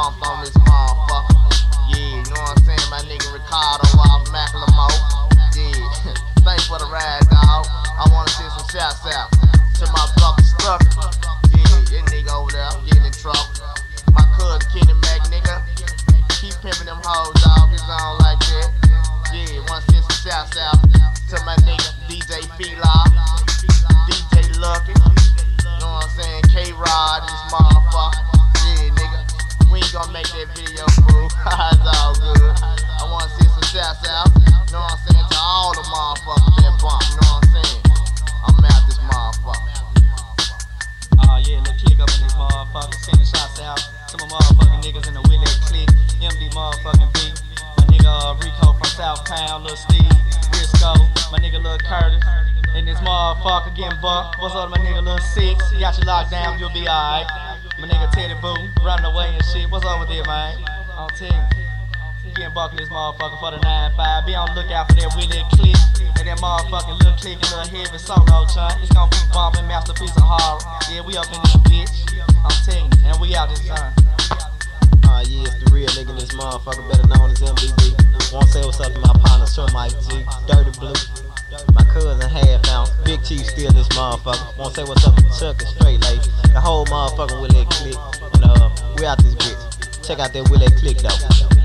bumped on this motherfucker. Yeah, you know what I'm saying? My nigga Ricardo off Macklemore. Yeah, thanks for the ride, dog. I wanna send some shouts out to my brother Stucker. Yeah, that nigga over there getting in trouble. My cousin Kenny Mac, nigga. Keep pimping them hoes, dog. It's on like that. Yeah, wanna send some shouts out to my nigga DJ Fila, DJ Lucky. You know what I'm saying? K-Rod and this motherfucker. Yeah, nigga. We ain't gonna make that video, fool. It's all good. I wanna send some shouts out. You know what I'm saying? To all the motherfuckers that bump. You know what I'm saying? I'm out this motherfucker. Yeah, let's click up in this motherfucker. Sending shots out to my motherfucking niggas in the Willie Click. MD motherfucking B. My nigga Rico from South Pound. Lil Steve, Risco. My nigga Lil Curtis. And this motherfucker getting bucked. What's up, my nigga Lil Six? Got you locked down, you'll be alright. My nigga Teddy Boo, running away and shit. What's up with it, man? I'll tell you. Getting bucked in this motherfucker for the 9-5. Be on the lookout for that Willie Click. And that motherfucking little click and little heavy solo, chunk. It's gonna be bumping, masterpiece of horror. Yeah, we up in this bitch. I'm telling you, and we out this time. Yeah, it's the real nigga in this motherfucker, better known as MBB. Wanna say what's up to my partner, Sir Mike G, Dirty Blue. My cousin Half Ounce, Big Chief still this motherfucker. Wanna say what's up to Chuck and Straight Lace. The whole motherfucking Willie Click. And we out this bitch. Check out that Willie Click though.